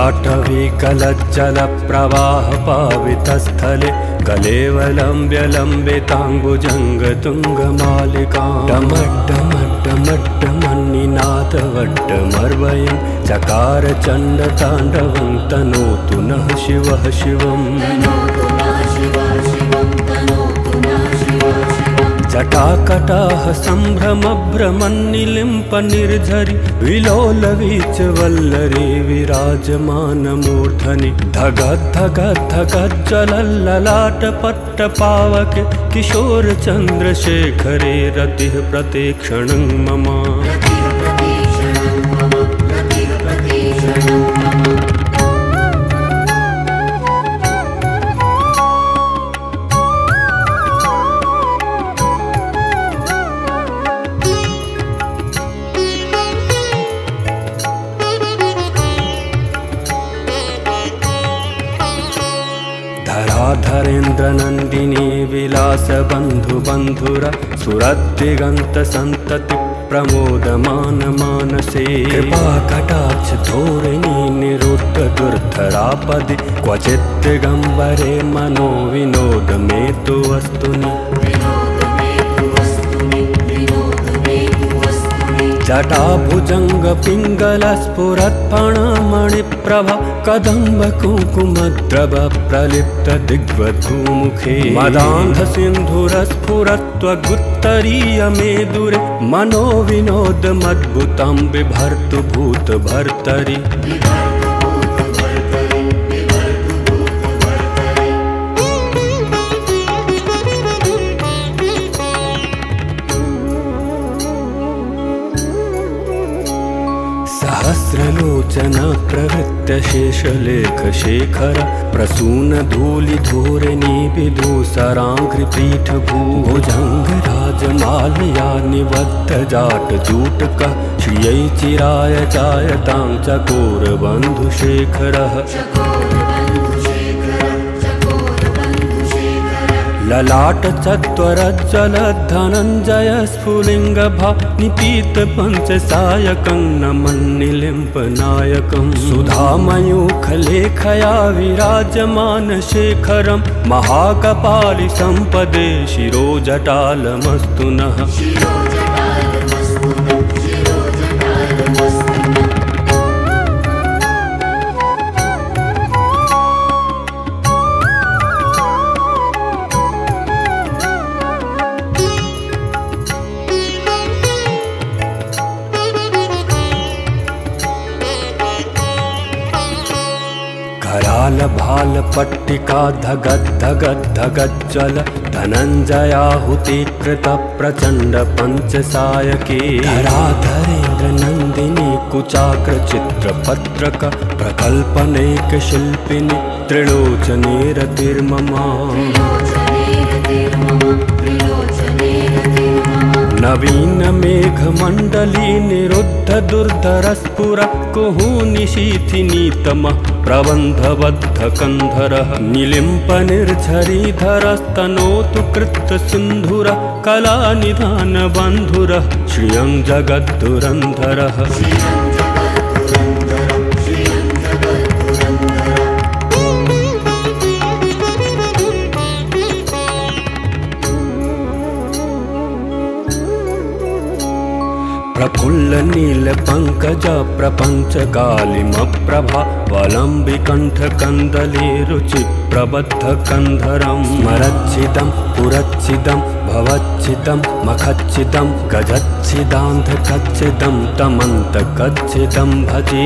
जटाटवीकलज्जलप्रवाहपावितस्थले कलेवलम्ब्य लम्बिताङ्गुजङ्गतुङ्गमालिकां डमड्डमड्डमड्डमन्निनादवड्डमर्वयं चकार चण्डताण्डवं तनोतु नः शिवः शिवम् जटाकटाह सम्भ्रमभ्रमन्निलिम्प निर्झरि विलोलवीच वल्लरी विराजमानमूर्धनि धगद्धगद्धगज्ज्वलल्ललाटपट्टपावके किशोरचन्द्रशेखरे रतिः प्रतीक्षणं मम धराधरेन्द्रनन्दिनी विलासबन्धुबन्धुर सुरद्दिगन्तसन्तति प्रमोदमान मानसे कृपाकटाक्ष धोरिणी निरुद्ध दुर्धरापदि क्वचित् दिगम्बरे मनो विनोद मे तु वस्तुनि जटाभुजङ्गपिङ्गलस्फुरत्फणमणिप्रभा कदम्बकुङ्कुमद्रव प्रलिप्त दिग्वधूमुखे मदान्धसिन्धुरस्फुरत्वगुत्तरीयमेदुरे मनो विनोदमद्भुतं बिभर्तु भूतभर्तरि सहस्रलोचन प्रवृत्त शेषलेख शेखर प्रसून धूलिधूरिणी विदूसराङ्घ्रिपीठ भुजङ्गराजमालया निबद्ध जाटजूटकः श्रियै चिराय चायतां चकोरबन्धुशेखरः ललाट चत्वरज्ज्वलधनञ्जय स्फुलिङ्गभा निपीत पञ्चसायकं नमन्निलिम्पनायकं सुधामयूखलेखया विराजमानशेखरं महाकपालि सम्पदे शिरोजटालमस्तु नः करालभालपट्टिका धगद्धगद्धगज्ज्वल धनञ्जयाहुतीकृत प्रचण्ड पञ्चसायके धराधरेन्द्रनन्दिनी कुचाग्रचित्रपत्रक प्रकल्पनेकशिल्पिनि त्रिलोचने रतिर्ममा नवीन मेघमण्डली निरुद्ध दुर्धरस्फुर कुहूनिशीथिनीतमः प्रबन्धबद्धकन्धरः निलिम्प निर्झरीधरस्तनोतु कृत्तसिन्धुरः कलानिधानबन्धुरः श्रियं जगद्धुरन्धरः प्रफुल्ल नील पंकज प्रपंच कालिमप्रभा वलम्बिकण्ठ कन्दली रुचि प्रबद्ध कंधरं स्मरच्छिदं पुरच्छिदं भवच्छिदं मखच्छिदं गजच्छिदान्धकच्छिदं तमन्तकच्छिदं भजे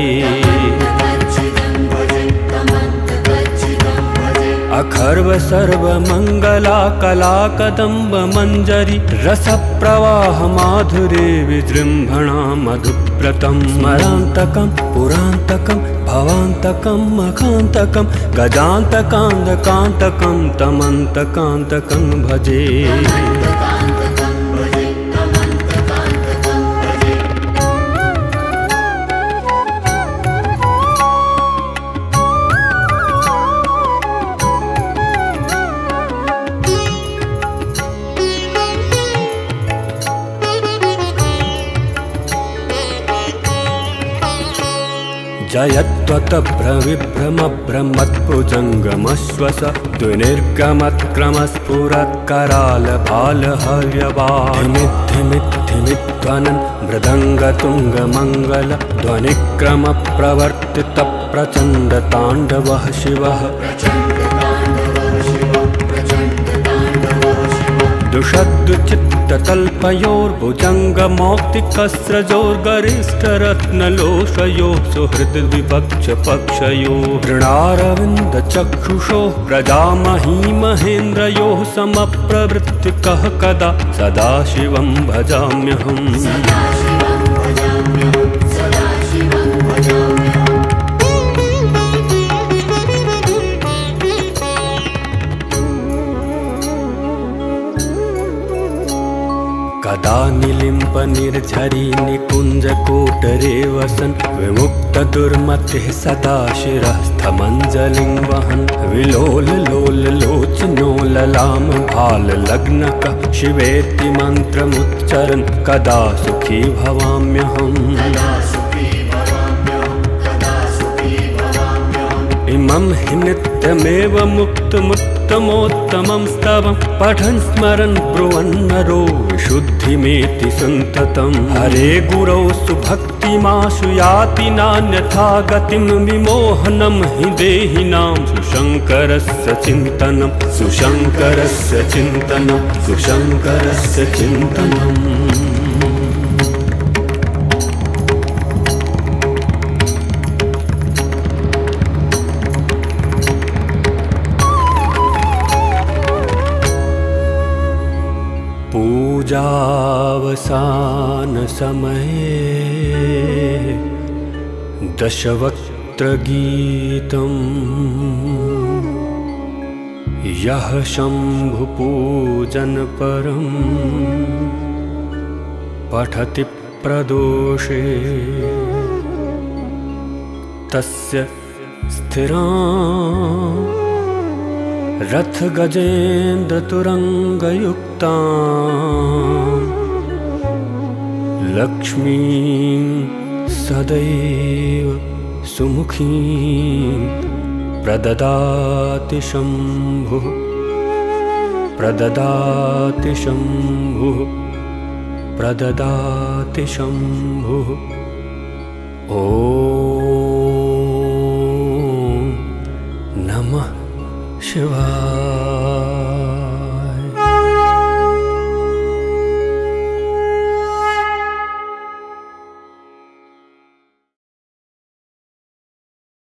अखर्व सर्वमङ्गला कला कदम्ब मञ्जरी रसप्रवाह माधुरे विजृम्भणा मधुव्रतं स्मरान्तकं पुरान्तकं भवान्तकं मखान्तकं गजान्तकान्तकान्तकं तमन्तकान्तकं भजे जयत्वतभ्रविभ्रमभ्रमत्भुजङ्गमश्वस द्विनिर्गमत्क्रमस्फुरत्करालभालहव्यवाधिमिद्धिमिद्धिमिध्वनन् मृदङ्गतुङ्गमङ्गल ध्वनिक्रमप्रवर्तितप्रचण्डताण्डवः शिवः दुषद्दुचित्ततल्पयोर्भुजङ्गमौक्तिकस्रजोर्गरिष्ठरत्नलोषयोः सुहृद्विपक्षपक्षयोः तृणारविन्दचक्षुषोः प्रजामही महेन्द्रयोः समप्रवृत्तिकः कदा सदाशिवं भजाम्यहम्। कदा निलिम्पनिर्झरी निकुञ्जकोटरे वसन् विमुक्तदुर्मतिः सदा शिरस्थमञ्जलिं वहन् विलोललोललोचनो ललामभाललग्नकः शिवेति मन्त्रमुच्चरन् कदा सुखी भवाम्यहम्। इमं हि नित्यमेव मुक्तमुत्तमोत्तमं स्तवं पठन् स्मरन् ब्रुवन्नरो विशुद्धिमेति सन्ततं। हरे गुरौ सुभक्तिमाशु याति नान्यथा गतिं विमोहनं हि देहिनां सुशङ्करस्य चिन्तनं सुशङ्करस्य चिन्तनं सुशङ्करस्य चिन्तनम्। पूजावसान समये दशवक्त्रगीतं यः शम्भुपूजन परं पठति प्रदोषे तस्य स्थिरां रथ गजेन्द्र तुरंगयुक्तां लक्ष्मीं सदैव सुमुखीं प्रददाति शम्भुः प्रददाति शम्भुः प्रददाति शम्भुः। ॐ नमः शिवाय। शिवाय।